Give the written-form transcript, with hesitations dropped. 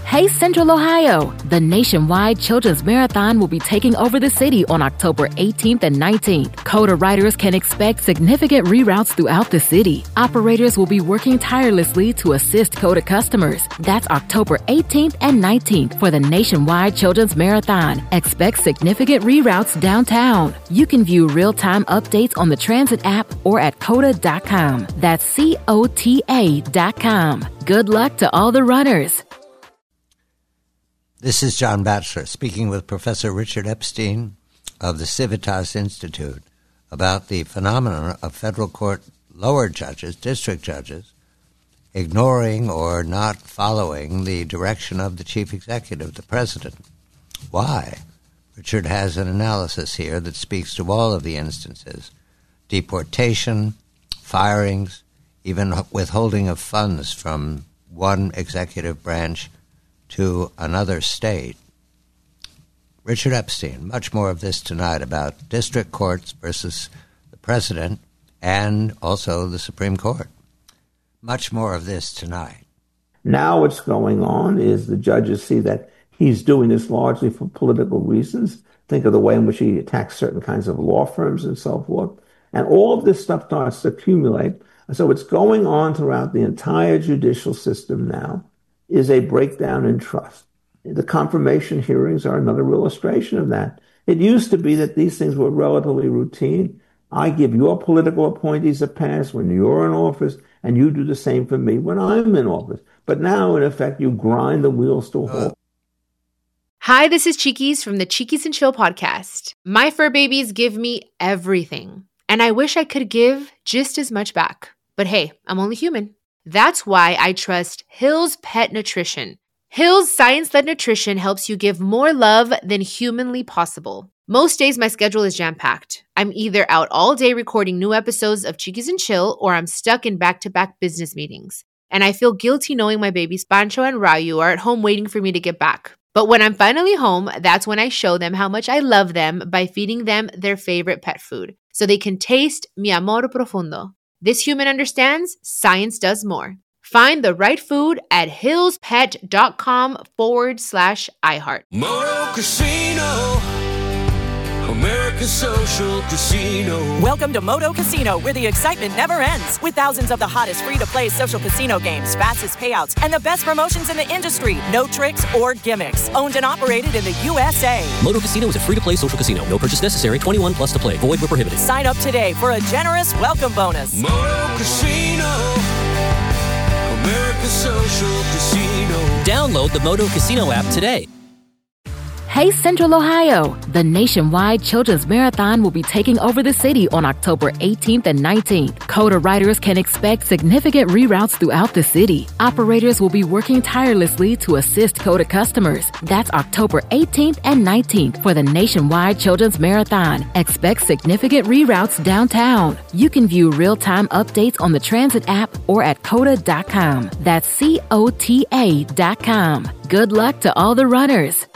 Hey Central Ohio! The nationwide Children's Marathon will be taking over the city on October 18th and 19th. CODA riders can expect significant reroutes throughout the city. Operators will be working tirelessly to assist CODA customers. That's October 18th and 19th for the nationwide Children's Marathon. Expect significant reroutes downtown. You can view real-time updates on the transit app or at COTA.com. That's COTA.com. Good luck to all the runners. This is John Batchelor speaking with Professor Richard Epstein of the Civitas Institute about the phenomenon of federal court lower judges, district judges, ignoring or not following the direction of the chief executive, the president. Why? Richard has an analysis here that speaks to all of the instances: deportation, firings, even withholding of funds from one executive branch to another state. Richard Epstein, much more of this tonight about district courts versus the president and also the Supreme Court. Much more of this tonight. Now what's going on is the judges see that he's doing this largely for political reasons. Think of the way in which he attacks certain kinds of law firms and so forth. And all of this stuff starts to accumulate. So what's going on throughout the entire judicial system now is a breakdown in trust. The confirmation hearings are another illustration of that. It used to be that these things were relatively routine. I give your political appointees a pass when you're in office, and you do the same for me when I'm in office. But now, in effect, you grind the wheels to a halt. Hi, this is Cheekies from the Cheekies and Chill podcast. My fur babies give me everything, and I wish I could give just as much back. But hey, I'm only human. That's why I trust Hill's Pet Nutrition. Hill's science-led nutrition helps you give more love than humanly possible. Most days, my schedule is jam-packed. I'm either out all day recording new episodes of Cheekies and Chill, or I'm stuck in back-to-back business meetings. And I feel guilty knowing my babies Pancho and Rayu are at home waiting for me to get back. But when I'm finally home, that's when I show them how much I love them by feeding them their favorite pet food, so they can taste mi amor profundo. This human understands, science does more. Find the right food at hillspet.com/iHeart. Moto Casino, America's social casino. Welcome to Moto Casino, where the excitement never ends. With thousands of the hottest free-to-play social casino games, fastest payouts, and the best promotions in the industry. No tricks or gimmicks. Owned and operated in the USA. Moto Casino is a free-to-play social casino. No purchase necessary. 21 plus to play. Void where prohibited. Sign up today for a generous welcome bonus. Moto Casino, America's social casino. Download the Moto Casino app today. Hey Central Ohio! The nationwide Children's Marathon will be taking over the city on October 18th and 19th. CODA riders can expect significant reroutes throughout the city. Operators will be working tirelessly to assist CODA customers. That's October 18th and 19th for the nationwide Children's Marathon. Expect significant reroutes downtown. You can view real-time updates on the transit app or at COTA.com. That's COTA.com. Good luck to all the runners.